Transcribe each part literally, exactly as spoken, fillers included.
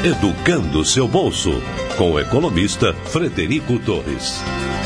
Educando o seu bolso, com o economista Frederico Torres.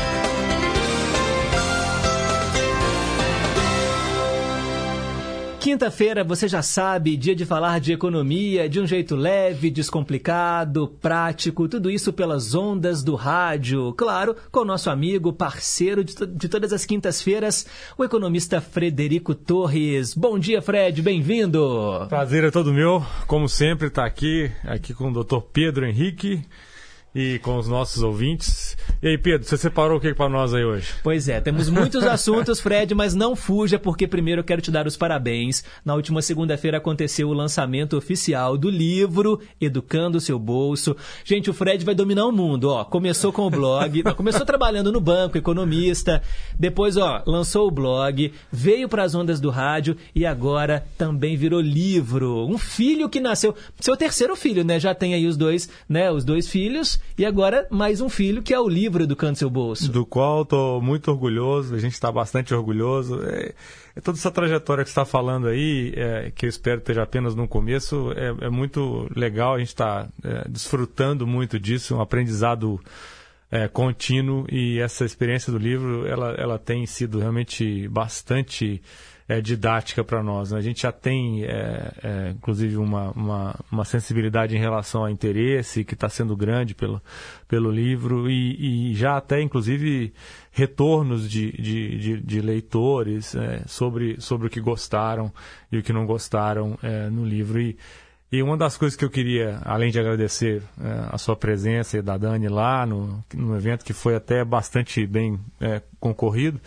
Quinta-feira, você já sabe, dia de falar de economia de um jeito leve, descomplicado, prático, tudo isso pelas ondas do rádio. Claro, com o nosso amigo, parceiro de, to- de todas as quintas-feiras, o economista Frederico Torres. Bom dia, Fred, bem-vindo! Prazer é todo meu, como sempre, estar aqui, aqui com o doutor Pedro Henrique e com os nossos ouvintes. E aí, Pedro, você separou o que para nós aí hoje? Pois é, temos muitos assuntos, Fred, mas não fuja, porque primeiro eu quero te dar os parabéns. Na última segunda-feira aconteceu o lançamento oficial do livro Educando o Seu Bolso. Gente, o Fred vai dominar o mundo, ó. Começou com o blog, começou trabalhando no banco, economista, depois, ó, lançou o blog, veio para as ondas do rádio e agora também virou livro. Um filho que nasceu, seu terceiro filho, né? Já tem aí os dois, né? Os dois filhos e agora mais um filho, que é o livro Educando o Seu Bolso. Do qual estou muito orgulhoso, a gente está bastante orgulhoso. É, é toda essa trajetória que você está falando aí, é, que eu espero esteja apenas no começo, é, é muito legal, a gente está é, desfrutando muito disso, um aprendizado é, contínuo, e essa experiência do livro, ela, ela tem sido realmente bastante é, didática para nós, né? A gente já tem, é, é, inclusive, uma, uma, uma sensibilidade em relação ao interesse que está sendo grande pelo, pelo livro e, e já até, inclusive, retornos de, de, de, de leitores é, sobre, sobre o que gostaram e o que não gostaram é, no livro. E, e uma das coisas que eu queria, além de agradecer é, a sua presença e da Dani lá no, no evento, que foi até bastante bem é, concorrido,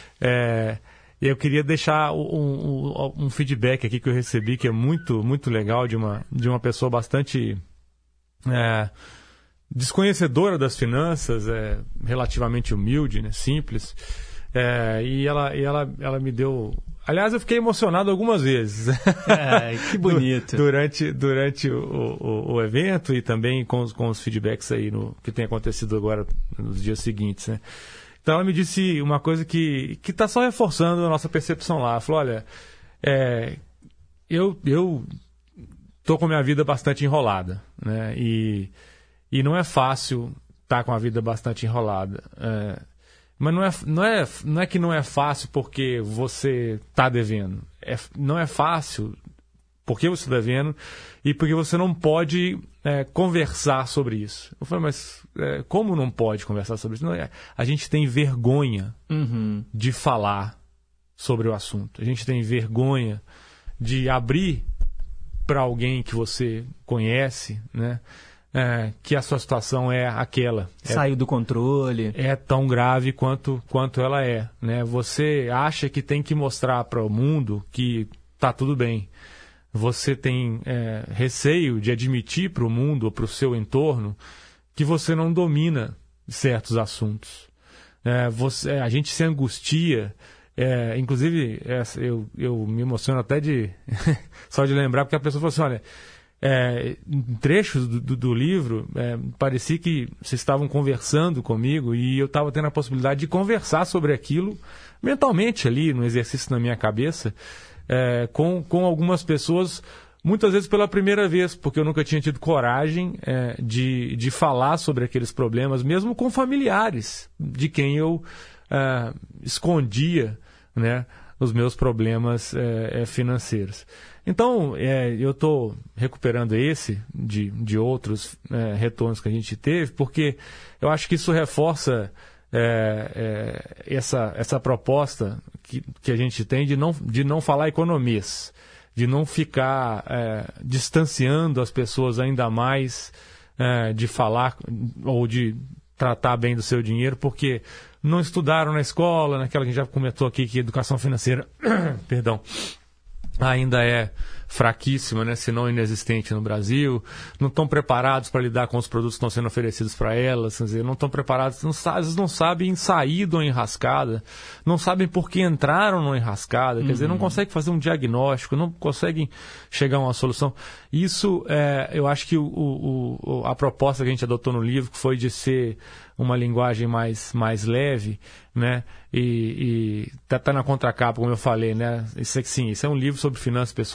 é, eu queria deixar um, um, um feedback aqui que eu recebi, que é muito, muito legal, de uma, de uma pessoa bastante é, desconhecedora das finanças, é, relativamente humilde, né, simples, é, e, ela, e ela, ela me deu... Aliás, eu fiquei emocionado algumas vezes. É, que bonito. durante durante o, o, o evento e também com os, com os feedbacks aí no, que tem acontecido agora nos dias seguintes, né? Então ela me disse uma coisa que que está só reforçando a nossa percepção lá. Ela falou, olha, é, eu eu tô com a minha vida bastante enrolada, né? E, e não é fácil estar com a vida bastante enrolada. É, mas não é, não, é, não é que não é fácil porque você está devendo. É, não é fácil porque você está devendo e porque você não pode é, conversar sobre isso. Eu falei, mas é, como não pode conversar sobre isso? Não, é, a gente tem vergonha Uhum. de falar sobre o assunto. A gente tem vergonha de abrir para alguém que você conhece, né, é, que a sua situação é aquela. Saiu do controle. É tão grave quanto, quanto ela é, né? Você acha que tem que mostrar para o mundo que está tudo bem. Você tem é, receio de admitir para o mundo ou para o seu entorno que você não domina certos assuntos. É, você, a gente se angustia, é, inclusive é, eu, eu me emociono até de só de lembrar, porque a pessoa falou assim, olha, é, em trechos do, do, do livro, é, parecia que vocês estavam conversando comigo e eu estava tendo a possibilidade de conversar sobre aquilo mentalmente ali, no exercício na minha cabeça, É, com, com algumas pessoas, muitas vezes pela primeira vez, porque eu nunca tinha tido coragem é, de, de falar sobre aqueles problemas, mesmo com familiares de quem eu é, escondia, né, os meus problemas é, é, financeiros. Então, é, eu estou recuperando esse de, de outros é, retornos que a gente teve, porque eu acho que isso reforça É, é, essa, essa proposta que, que a gente tem de não, de não falar economês, de não ficar é, distanciando as pessoas ainda mais é, de falar ou de tratar bem do seu dinheiro, porque não estudaram na escola, naquela que a gente já comentou aqui, que educação financeira perdão, ainda é fraquíssima, né, se não inexistente no Brasil, não estão preparados para lidar com os produtos que estão sendo oferecidos para elas, quer dizer, não estão preparados, não, às vezes não sabem sair de uma enrascada, não sabem por que entraram numa enrascada, quer uhum. dizer, não conseguem fazer um diagnóstico, não conseguem chegar a uma solução. Isso, é, eu acho que o, o, o, a proposta que a gente adotou no livro foi de ser uma linguagem mais, mais leve, né? E, e tá, tá na contracapa, como eu falei, né? Isso, sim, isso é um livro sobre finanças pessoais, sobre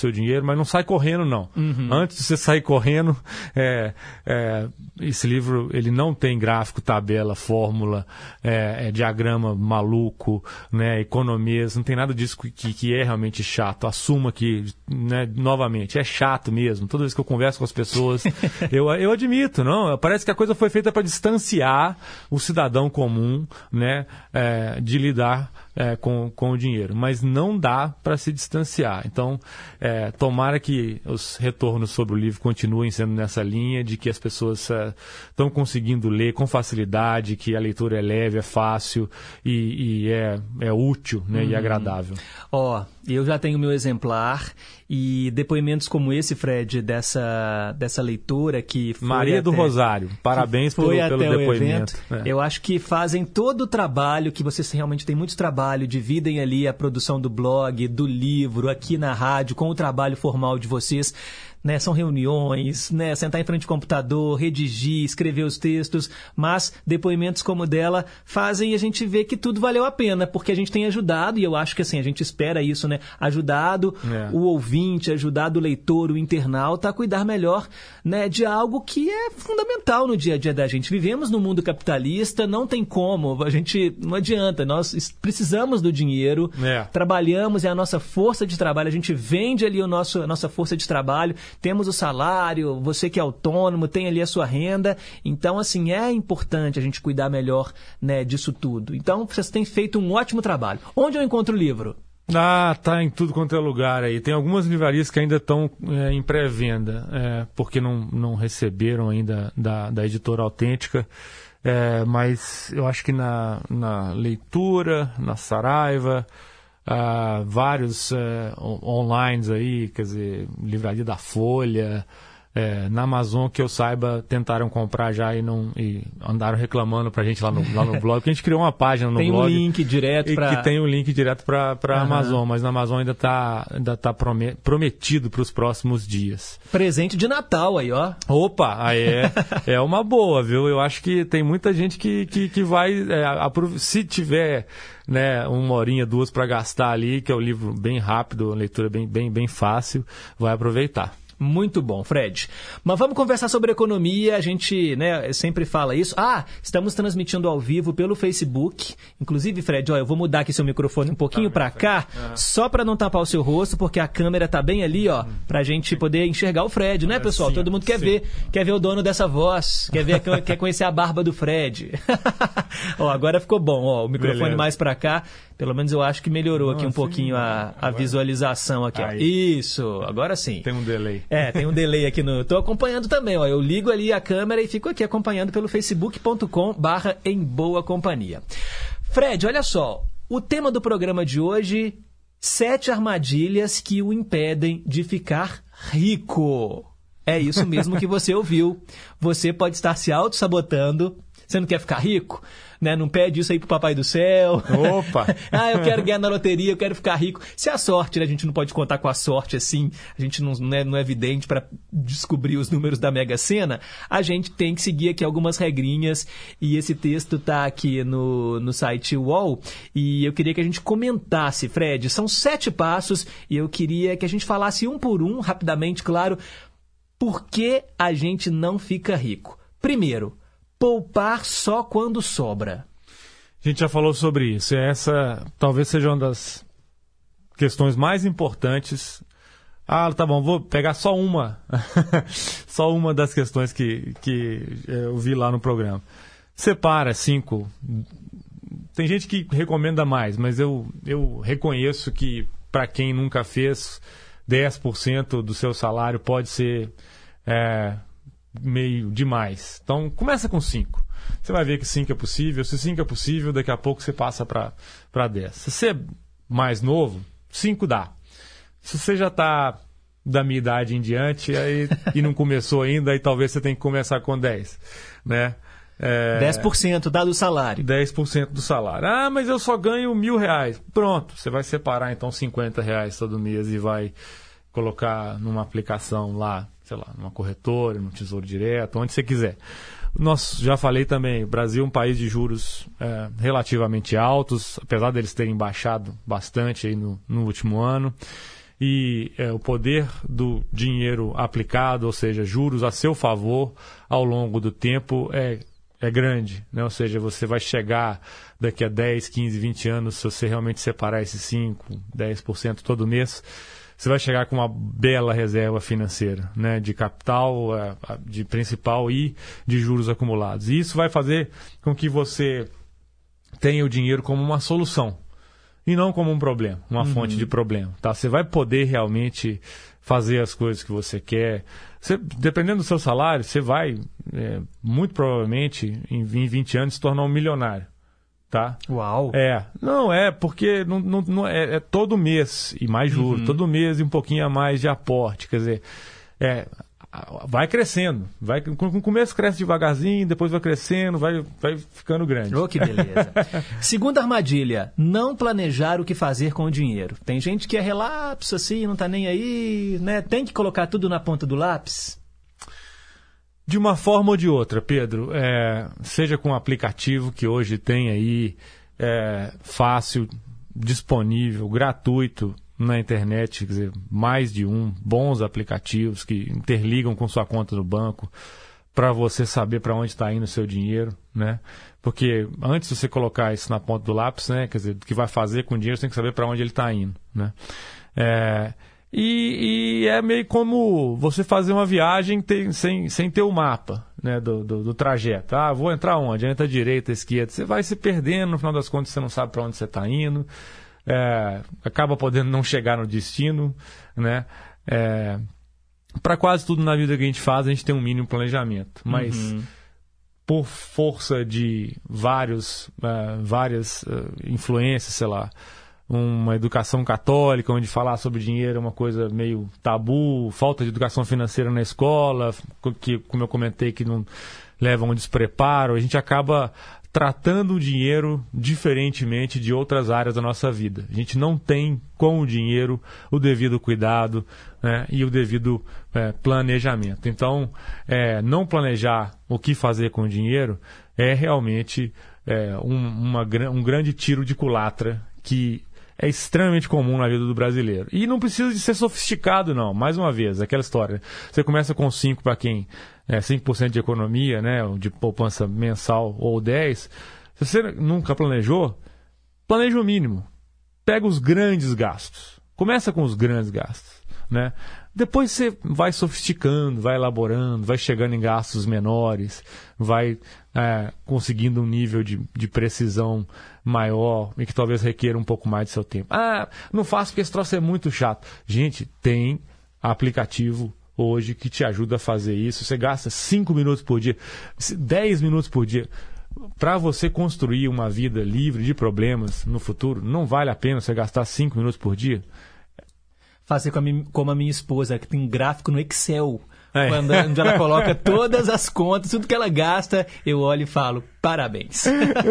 seu dinheiro, mas não sai correndo, não. Uhum. Antes de você sair correndo, é, é, esse livro ele não tem gráfico, tabela, fórmula, é, é diagrama maluco, né, economias, não tem nada disso que, que é realmente chato. Assuma que, né, novamente, é chato mesmo. Toda vez que eu converso com as pessoas, eu, eu admito, não? Parece que a coisa foi feita para distanciar o cidadão comum, né, é, de lidar é, com, com o dinheiro. Mas não dá para se distanciar. Então, é, tomara que os retornos sobre o livro continuem sendo nessa linha, de que as pessoas estão é, conseguindo ler com facilidade, que a leitura é leve, é fácil e, e é, é útil, né, hum. e agradável. Ó, oh, eu já tenho meu exemplar e depoimentos como esse, Fred, dessa, dessa leitura que foi Maria até, do Rosário, parabéns pelo, pelo depoimento. É. Eu acho que fazem todo o trabalho, que vocês realmente têm muito trabalho, dividem ali a produção do blog, do livro, aqui na rádio, com o trabalho formal de vocês. Né, são reuniões, né, sentar em frente ao computador, redigir, escrever os textos, mas depoimentos como o dela fazem a gente ver que tudo valeu a pena, porque a gente tem ajudado, e eu acho que assim, a gente espera isso, né, ajudado é. o ouvinte, ajudado o leitor, o internauta a cuidar melhor, né, de algo que é fundamental no dia a dia da gente. Vivemos no mundo capitalista, não tem como, a gente, não adianta, nós precisamos do dinheiro, é. trabalhamos, é a nossa força de trabalho, a gente vende ali o nosso, a nossa força de trabalho, temos o salário, você que é autônomo, tem ali a sua renda. Então, assim, é importante a gente cuidar melhor, né, disso tudo. Então, vocês têm feito um ótimo trabalho. Onde eu encontro o livro? Ah, tá em tudo quanto é lugar aí. Tem algumas livrarias que ainda estão é, em pré-venda, é, porque não, não receberam ainda da, da editora Autêntica. É, mas eu acho que na, na Leitura, na Saraiva... Uh, vários uh, online aí, quer dizer, livraria da Folha, uh, na Amazon, que eu saiba, tentaram comprar já e, não, e andaram reclamando pra gente lá no, lá no blog, porque a gente criou uma página no tem blog. Tem um link direto para... Que tem um link direto para a uhum. Amazon, mas na Amazon ainda está ainda tá prometido para os próximos dias. Presente de Natal aí, ó. Opa, aí é, é uma boa, viu? Eu acho que tem muita gente que, que, que vai, é, aprov... se tiver... né, uma horinha, duas para gastar ali, que é um livro bem rápido, uma leitura bem, bem, bem fácil, vai aproveitar. Muito bom, Fred. Mas vamos conversar sobre economia, a gente, né, sempre fala isso. Ah, estamos transmitindo ao vivo pelo Facebook. Inclusive, Fred, ó, eu vou mudar aqui seu microfone um pouquinho tá para cá, uhum. só para não tapar o seu rosto, porque a câmera tá bem ali, ó, pra gente poder enxergar o Fred, né, pessoal? Sim, Todo mundo quer sim. ver, quer ver o dono dessa voz, quer ver, quer conhecer a barba do Fred. Ó, agora ficou bom, ó, o microfone Beleza. mais para cá. Pelo menos eu acho que melhorou não, aqui um assim, pouquinho a, a visualização aqui. Ó. Isso, agora sim. Tem um delay. É, tem um delay aqui no... Tô acompanhando também, ó. Eu ligo ali a câmera e fico aqui acompanhando pelo facebook ponto com barra em boa companhia. Fred, olha só. O tema do programa de hoje, sete armadilhas que o impedem de ficar rico. É isso mesmo que você ouviu. Você pode estar se auto-sabotando. Você não quer ficar rico? Né? Não pede isso aí pro Papai do Céu. Opa! Ah, eu quero ganhar na loteria, eu quero ficar rico. Se a sorte, né? A gente não pode contar com a sorte assim, a gente não, não, é, não é evidente para descobrir os números da Mega Sena, a gente tem que seguir aqui algumas regrinhas e esse texto tá aqui no, no site U O L e eu queria que a gente comentasse, Fred, são sete passos e eu queria que a gente falasse um por um, rapidamente, claro, por que a gente não fica rico. Primeiro, poupar só quando sobra. A gente já falou sobre isso. Essa talvez seja uma das questões mais importantes. Ah, tá bom, vou pegar só uma. Só uma das questões que, que eu vi lá no programa. Separa cinco. Tem gente que recomenda mais, mas eu, eu reconheço que para quem nunca fez, dez por cento do seu salário pode ser... É, meio demais. Então, começa com cinco. Você vai ver que cinco é possível. Se cinco é possível, daqui a pouco você passa para dez. Se você é mais novo, cinco dá. Se você já está da minha idade em diante aí, e não começou ainda, aí talvez você tenha que começar com dez. Né? É, dez por cento dá do salário. dez por cento do salário. Ah, mas eu só ganho mil reais. Pronto, você vai separar então cinquenta reais todo mês e vai colocar numa aplicação lá, sei lá, numa corretora, no Tesouro Direto, onde você quiser. Nós já falei também, o Brasil é um país de juros é, relativamente altos, apesar deles terem baixado bastante aí no, no último ano. e é, o poder do dinheiro aplicado, ou seja, juros a seu favor ao longo do tempo é, é grande, né? Ou seja, você vai chegar daqui a dez, quinze, vinte anos, se você realmente separar esses cinco, dez por cento todo mês, você vai chegar com uma bela reserva financeira, né? De capital, de principal e de juros acumulados. E isso vai fazer com que você tenha o dinheiro como uma solução e não como um problema, uma uhum. fonte de problema. Tá? Você vai poder realmente fazer as coisas que você quer. Você, dependendo do seu salário, você vai, é, muito provavelmente, em, em vinte anos, se tornar um milionário. Tá? Uau! É, não, é porque não, não, não é, é todo mês e mais juros, uhum. todo mês e um pouquinho a mais de aporte, quer dizer, é, vai crescendo, vai, com o começo cresce devagarzinho, depois vai crescendo, vai, vai ficando grande. Oh, que beleza! Segunda armadilha, não planejar o que fazer com o dinheiro. Tem gente que é relapso assim, não tá nem aí, né? Tem que colocar tudo na ponta do lápis? De uma forma ou de outra, Pedro, é, seja com um aplicativo que hoje tem aí, é, fácil, disponível, gratuito na internet, quer dizer, mais de um, bons aplicativos que interligam com sua conta no banco para você saber para onde está indo o seu dinheiro, né? Porque antes de você colocar isso na ponta do lápis, né, quer dizer, o que vai fazer com o dinheiro, você tem que saber para onde ele está indo, né? É, E, e é meio como você fazer uma viagem tem, sem, sem ter o mapa, né, do, do, do trajeto. Ah, vou entrar onde? Entra à direita, à esquerda. Você vai se perdendo, no final das contas você não sabe para onde você está indo. É, acaba podendo não chegar no destino, né? É, para quase tudo na vida que a gente faz, a gente tem um mínimo planejamento. Mas uhum. por força de vários, uh, várias uh, influências, sei lá, uma educação católica, onde falar sobre dinheiro é uma coisa meio tabu, falta de educação financeira na escola, que, como eu comentei, que não leva a um despreparo, a gente acaba tratando o dinheiro diferentemente de outras áreas da nossa vida. A gente não tem com o dinheiro o devido cuidado, né, e o devido é, planejamento. Então, é, não planejar o que fazer com o dinheiro é realmente é, um, uma, um grande tiro de culatra que é extremamente comum na vida do brasileiro. E não precisa de ser sofisticado, não. Mais uma vez, aquela história. Você começa com cinco para quem é cinco por cento de economia, né, de poupança mensal ou dez. Se você nunca planejou, planeja o mínimo. Pega os grandes gastos. Começa com os grandes gastos, né? Depois você vai sofisticando, vai elaborando, vai chegando em gastos menores, vai é, conseguindo um nível de, de precisão maior e que talvez requer um pouco mais de seu tempo. Ah, não faço porque esse troço é muito chato. Gente, tem aplicativo hoje que te ajuda a fazer isso. Você gasta cinco minutos por dia, dez minutos por dia. Para você construir uma vida livre de problemas no futuro, não vale a pena você gastar cinco minutos por dia? Fazer como a minha esposa, que tem um gráfico no Excel, é. Quando, onde ela coloca todas as contas, tudo que ela gasta, eu olho e falo, parabéns.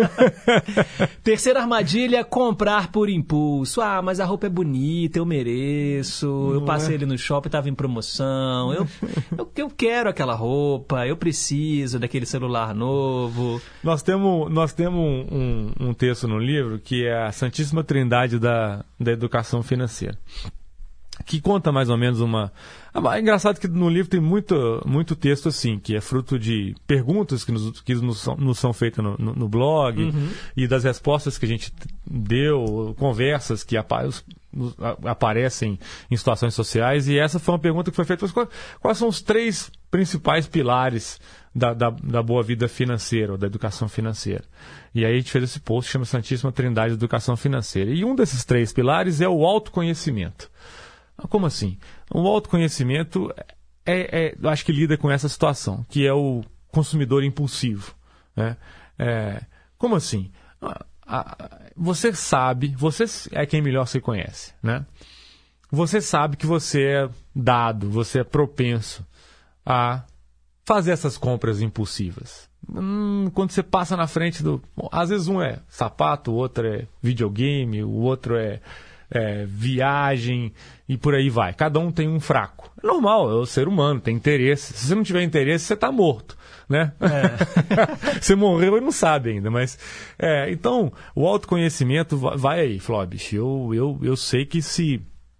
Terceira armadilha, comprar por impulso. Ah, mas a roupa é bonita, eu mereço, não eu passei é. ali no shopping, estava em promoção, eu, eu, eu quero aquela roupa, eu preciso daquele celular novo. Nós temos, nós temos um, um, um texto no livro que é a Santíssima Trindade da, da Educação Financeira, que conta mais ou menos uma... É engraçado que no livro tem muito, muito texto assim, que é fruto de perguntas que nos, que nos, são, nos são feitas no, no, no blog, uhum. e das respostas que a gente deu, conversas que apa, os, os, aparecem em situações sociais, e essa foi uma pergunta que foi feita. Quais, quais são os três principais pilares da, da, da boa vida financeira, ou da educação financeira? E aí a gente fez esse post que chama Santíssima Trindade de Educação Financeira. E um desses três pilares é o autoconhecimento. Como assim? O autoconhecimento, é, é, eu acho que lida com essa situação, que é o consumidor impulsivo, né? É, como assim? Você sabe, você é quem melhor se conhece, né? Você sabe que você é dado, você é propenso a fazer essas compras impulsivas. Hum, quando você passa na frente do... Bom, às vezes um é sapato, o outro é videogame, o outro é... É, viagem e por aí vai. Cada um tem um fraco. É normal, é o ser humano, tem interesse. Se você não tiver interesse, você está morto, né? É. Você morreu e não sabe ainda, mas... É, então, o autoconhecimento vai aí. Falou, ó, bicho, eu, eu, eu sei que se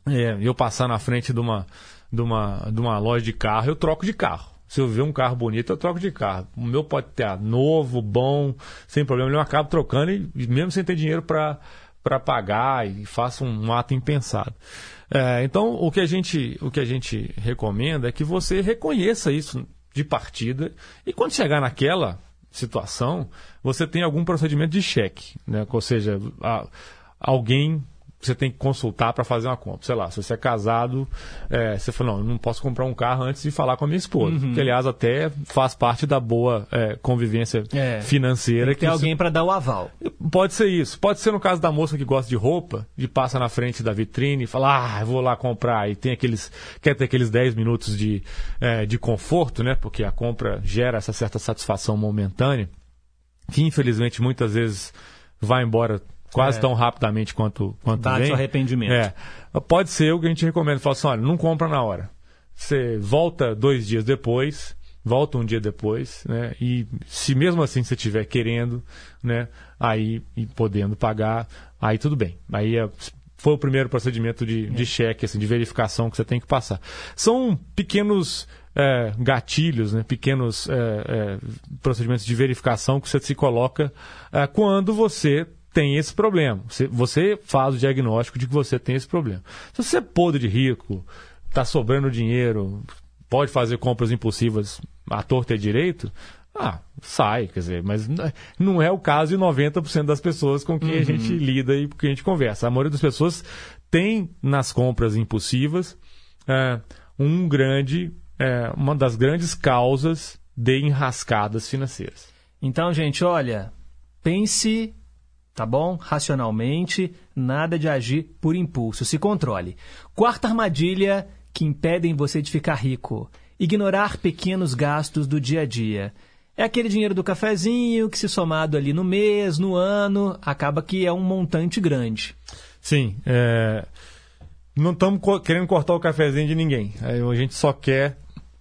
é, eu passar na frente de uma, de, uma, de uma loja de carro, eu troco de carro. Se eu ver um carro bonito, eu troco de carro. O meu pode ter novo, bom, sem problema. Eu acabo trocando e, e mesmo sem ter dinheiro para para pagar, e faço um, um ato impensado. É, então, o que, a gente, o que a gente recomenda é que você reconheça isso de partida e quando chegar naquela situação, você tem algum procedimento de cheque, né? Ou seja, a, alguém você tem que consultar para fazer uma compra. Sei lá, se você é casado, é, você fala, não, eu não posso comprar um carro antes de falar com a minha esposa. Uhum. Que, aliás, até faz parte da boa é, convivência é, financeira. Tem que ter alguém isso... para dar o aval. Pode ser isso. Pode ser no caso da moça que gosta de roupa, de passa na frente da vitrine e fala, ah, eu vou lá comprar. E tem aqueles, quer ter aqueles dez minutos de, é, de conforto, né? Porque a compra gera essa certa satisfação momentânea, que infelizmente muitas vezes vai embora quase é. tão rapidamente quanto, quanto Bate vem. o arrependimento. É. Pode ser o que a gente recomenda. Fala assim, olha, não compra na hora. Você volta dois dias depois, volta um dia depois, né? E se mesmo assim você estiver querendo, né? Aí e podendo pagar, aí tudo bem. Aí é, foi o primeiro procedimento de, é. de cheque, assim, de verificação que você tem que passar. São pequenos é, gatilhos, né? Pequenos é, é, procedimentos de verificação que você se coloca é, quando você tem esse problema. Você, você faz o diagnóstico de que você tem esse problema. Se você é podre de rico, está sobrando dinheiro, pode fazer compras impulsivas à torta e direito, ah, sai, quer dizer, mas não é o caso de noventa por cento das pessoas com quem uhum. a gente lida e com quem a gente conversa. A maioria das pessoas tem nas compras impulsivas é, um grande, é, uma das grandes causas de enrascadas financeiras. Então, gente, olha, pense... Tá bom? Racionalmente, nada de agir por impulso. Se controle. Quarta armadilha que impedem você de ficar rico. Ignorar pequenos gastos do dia a dia. É aquele dinheiro do cafezinho que, se somado ali no mês, no ano, acaba que é um montante grande. Sim. É... Não estamos co- querendo cortar o cafezinho de ninguém. A gente só quer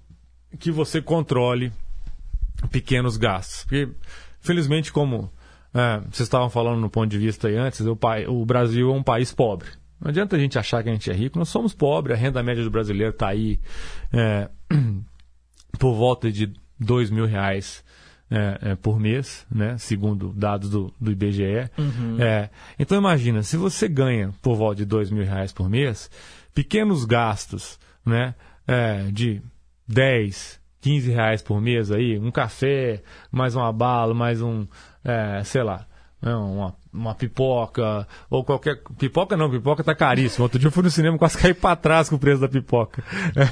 que você controle pequenos gastos. Porque, felizmente, como... É, vocês estavam falando no ponto de vista aí antes, o, pai, o Brasil é um país pobre. Não adianta a gente achar que a gente é rico, nós somos pobres, a renda média do brasileiro está aí é, por volta de dois mil reais é, é, por mês, né, segundo dados do, do I B G E. Uhum. É, então imagina, se você ganha por volta de dois mil reais por mês, pequenos gastos, né, é, de dez, quinze reais por mês aí, um café, mais uma bala, mais um... É, sei lá, uma, uma pipoca, ou qualquer... Pipoca não, pipoca tá caríssimo. Outro dia eu fui no cinema, quase caí para trás com o preço da pipoca.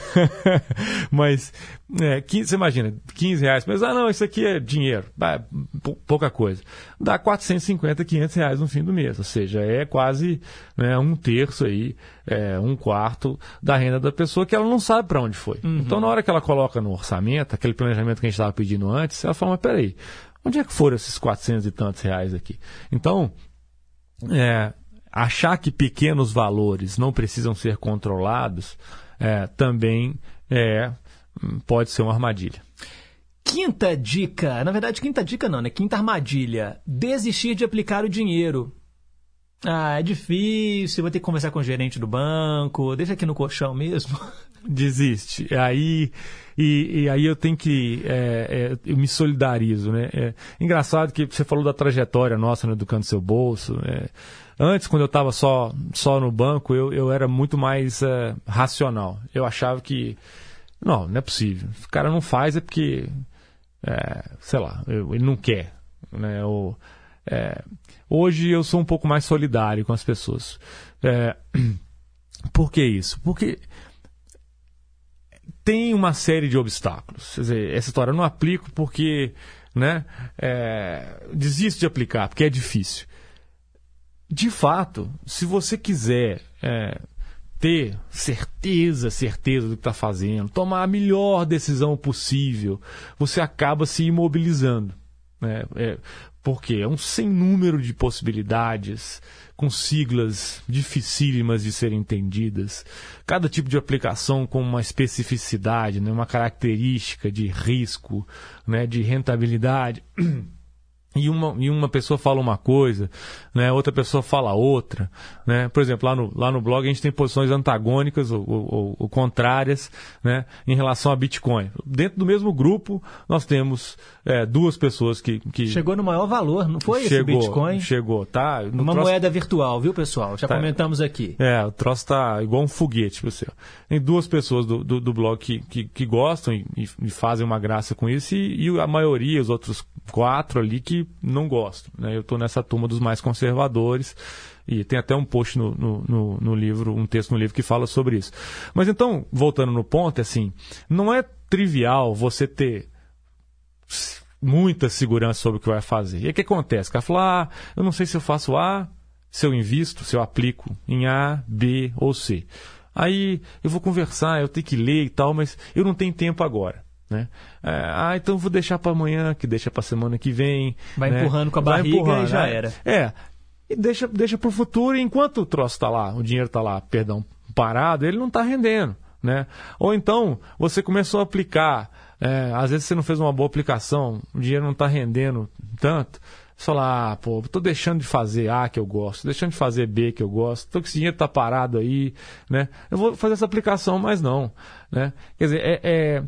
Mas, é, quinze, você imagina, quinze reais, mas, ah não, isso aqui é dinheiro, é pouca coisa. Dá quatrocentos e cinquenta, quinhentos reais no fim do mês, ou seja, é quase, né, um terço aí, é, um quarto da renda da pessoa que ela não sabe para onde foi. Uhum. Então, na hora que ela coloca no orçamento, aquele planejamento que a gente estava pedindo antes, ela fala, mas peraí, onde é que foram esses quatrocentos e tantos reais aqui? Então, é, achar que pequenos valores não precisam ser controlados é, também é, pode ser uma armadilha. Quinta dica, na verdade, quinta dica não, né? Quinta armadilha, desistir de aplicar o dinheiro. Ah, é difícil, vou ter que conversar com o gerente do banco, deixa aqui no colchão mesmo. Desiste. Aí, e, e aí eu tenho que... É, é, eu me solidarizo, né? É engraçado que você falou da trajetória nossa no Educando Seu Bolso. É, antes, quando eu estava só, só no banco, eu, eu era muito mais é, racional. Eu achava que... Não, não é possível. O cara não faz é porque... É, sei lá, eu, ele não quer. Né? Ou, é, hoje eu sou um pouco mais solidário com as pessoas. É, por que isso? Porque... tem uma série de obstáculos. Quer dizer, essa história eu não aplico porque, né, é, desisto de aplicar, porque é difícil. De fato, se você quiser é, ter certeza, certeza do que está fazendo, tomar a melhor decisão possível, você acaba se imobilizando. Né? É, porque é um sem número de possibilidades, com siglas dificílimas de serem entendidas, cada tipo de aplicação com uma especificidade, né, uma característica de risco, né, de rentabilidade. E uma, e uma pessoa fala uma coisa, né? Outra pessoa fala outra, né? Por exemplo, lá no, lá no blog a gente tem posições antagônicas ou, ou, ou contrárias, né? Em relação a Bitcoin. Dentro do mesmo grupo, nós temos é, duas pessoas que, que... Chegou no maior valor, não foi chegou, esse Bitcoin? Chegou, tá? No uma troço... moeda virtual, viu, pessoal? Já tá. Comentamos aqui. É, o troço tá igual um foguete, você. Tem duas pessoas do, do, do blog que, que, que gostam e, e fazem uma graça com isso e, e a maioria, os outros quatro ali que não gostam, né? Eu estou nessa turma dos mais conservadores e tem até um post no, no, no, no livro, um texto no livro que fala sobre isso. Mas então, voltando no ponto, é assim, não é trivial você ter muita segurança sobre o que vai fazer. E aí o que acontece? O cara fala, ah, eu não sei se eu faço A, se eu invisto, se eu aplico em A, B ou C. Aí eu vou conversar, eu tenho que ler e tal, mas eu não tenho tempo agora. Né? É, ah, então vou deixar para amanhã, que deixa para semana que vem. Vai né? empurrando com a barriga empurrando, e já né? era. É, e deixa, deixa para o futuro, e enquanto o troço está lá, o dinheiro está lá, perdão, parado, ele não está rendendo. Né? Ou então, você começou a aplicar, é, às vezes você não fez uma boa aplicação, o dinheiro não está rendendo tanto. Você fala, ah, pô, estou deixando de fazer A que eu gosto, deixando de fazer B que eu gosto, tô, que esse dinheiro está parado aí, né? Eu vou fazer essa aplicação, mas não. Né? Quer dizer, é... é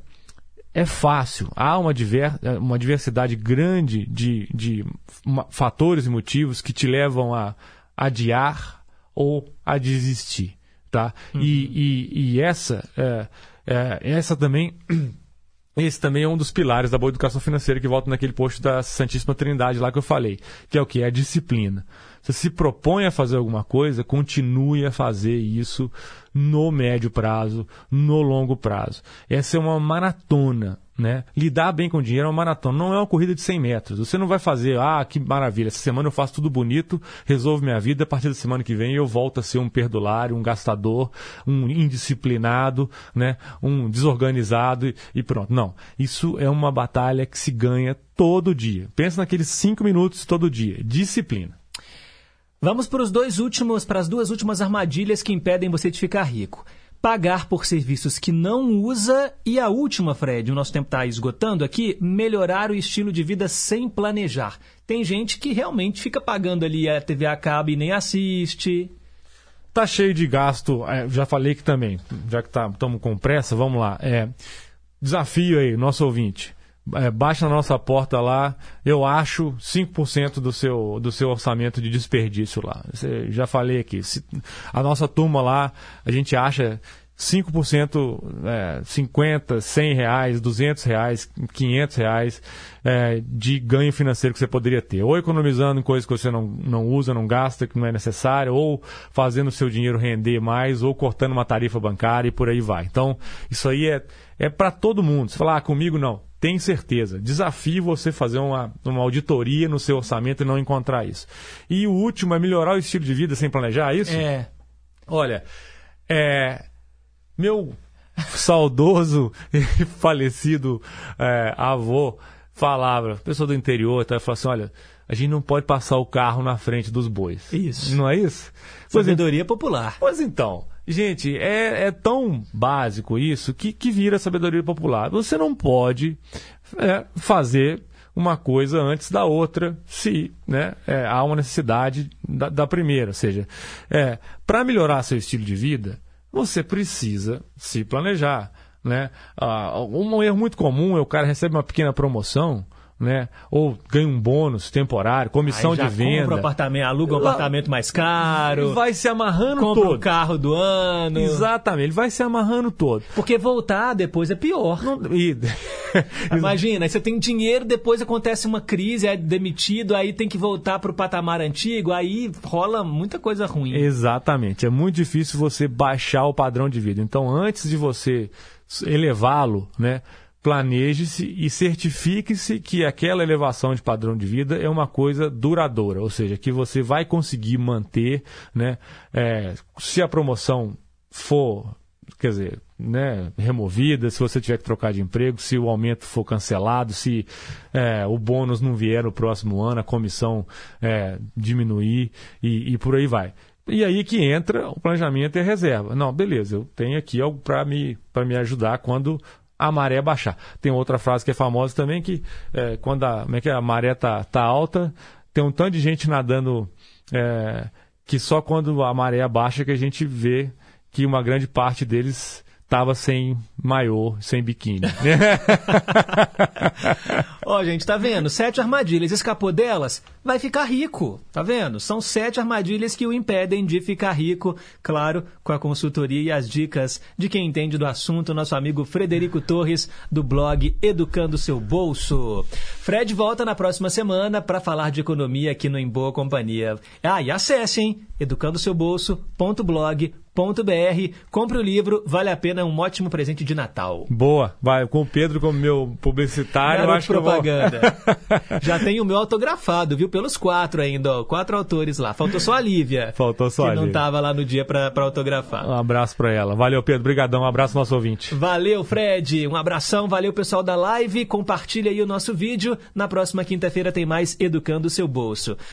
É fácil, há uma, diver, uma diversidade grande de, de fatores e motivos que te levam a adiar ou a desistir. Tá? Uhum. E, e, e essa, é, é, essa também, esse também é um dos pilares da boa educação financeira que volta naquele post da Santíssima Trindade lá que eu falei, que é o que? É a disciplina. Você se propõe a fazer alguma coisa, continue a fazer isso no médio prazo, no longo prazo. Essa é uma maratona, né? Lidar bem com o dinheiro é uma maratona, não é uma corrida de cem metros. Você não vai fazer, ah, que maravilha, essa semana eu faço tudo bonito, resolvo minha vida, a partir da semana que vem eu volto a ser um perdulário, um gastador, um indisciplinado, né? Um desorganizado e, e pronto. Não, isso é uma batalha que se ganha todo dia. Pensa naqueles cinco minutos todo dia. Disciplina. Vamos para os dois últimos, para as duas últimas armadilhas que impedem você de ficar rico. Pagar por serviços que não usa e a última, Fred, o nosso tempo está esgotando aqui, melhorar o estilo de vida sem planejar. Tem gente que realmente fica pagando ali a T V a cabo e nem assiste. Tá cheio de gasto, é, já falei que também, já que estamos tá, com pressa, vamos lá. É, desafio aí, nosso ouvinte. É, baixa na nossa porta lá, eu acho cinco por cento do seu, do seu orçamento de desperdício lá. Você, já falei aqui, se, a nossa turma lá, a gente acha cinco por cento, é, cinquenta, cem reais, duzentos reais, quinhentos reais é, de ganho financeiro que você poderia ter. Ou economizando em coisas que você não, não usa, não gasta, que não é necessário, ou fazendo o seu dinheiro render mais, ou cortando uma tarifa bancária e por aí vai. Então, isso aí é, é para todo mundo. Você fala, ah, comigo não. Tem certeza. Desafio você fazer uma, uma auditoria no seu orçamento e não encontrar isso. E o último é melhorar o estilo de vida sem planejar, é isso? É. Olha, é, meu saudoso e falecido é, avô falava, pessoa do interior, então, falava assim, olha, a gente não pode passar o carro na frente dos bois. Isso. Não é isso? Sabedoria popular. Pois então... Gente, é, é tão básico isso que, que vira sabedoria popular. Você não pode é, fazer uma coisa antes da outra se né, é, há uma necessidade da, da primeira. Ou seja, é, para melhorar seu estilo de vida, você precisa se planejar. Né? Ah, um erro muito comum é o cara recebe uma pequena promoção, né? Ou ganha um bônus temporário, comissão de venda. Compra um apartamento, aluga um Lá, apartamento mais caro. Vai se amarrando compra todo. Compra o carro do ano. Exatamente, ele vai se amarrando todo. Porque voltar depois é pior. Não, e... Imagina, você tem dinheiro, depois acontece uma crise, é demitido, aí tem que voltar para o patamar antigo, aí rola muita coisa ruim. Exatamente, é muito difícil você baixar o padrão de vida. Então, antes de você elevá-lo, né? Planeje-se e certifique-se que aquela elevação de padrão de vida é uma coisa duradoura, ou seja, que você vai conseguir manter, né, é, se a promoção for, quer dizer, né, removida, se você tiver que trocar de emprego, se o aumento for cancelado, se é, o bônus não vier no próximo ano, a comissão é, diminuir e, e por aí vai. E aí que entra o planejamento e a reserva. Não, beleza, eu tenho aqui algo para me, para me ajudar quando... a maré baixar. Tem outra frase que é famosa também, que é, quando a, como é que é? A maré tá, tá alta, tem um tanto de gente nadando, é, que só quando a maré baixa que a gente vê que uma grande parte deles estava sem maiô, sem biquíni. Ó, oh, gente, tá vendo? Sete armadilhas. Escapou delas? Vai ficar rico. Tá vendo? São sete armadilhas que o impedem de ficar rico. Claro, com a consultoria e as dicas de quem entende do assunto, nosso amigo Frederico Torres, do blog Educando Seu Bolso. Fred volta na próxima semana para falar de economia aqui no Em Boa Companhia. Ah, e acesse, hein? educando seu bolso ponto blog ponto br. Compre o livro, vale a pena, é um ótimo presente de Natal. Boa, vai, com o Pedro como meu publicitário, eu acho propaganda. Que eu vou... Já tem o meu autografado, viu? Pelos quatro ainda, ó, quatro autores lá. Faltou só a Lívia. Faltou só a Lívia. Que não estava lá no dia para autografar. Um abraço para ela. Valeu, Pedro. Obrigadão. Um abraço ao nosso ouvinte. Valeu, Fred. Um abração. Valeu, pessoal da live. Compartilha aí o nosso vídeo. Na próxima quinta-feira tem mais Educando o Seu Bolso.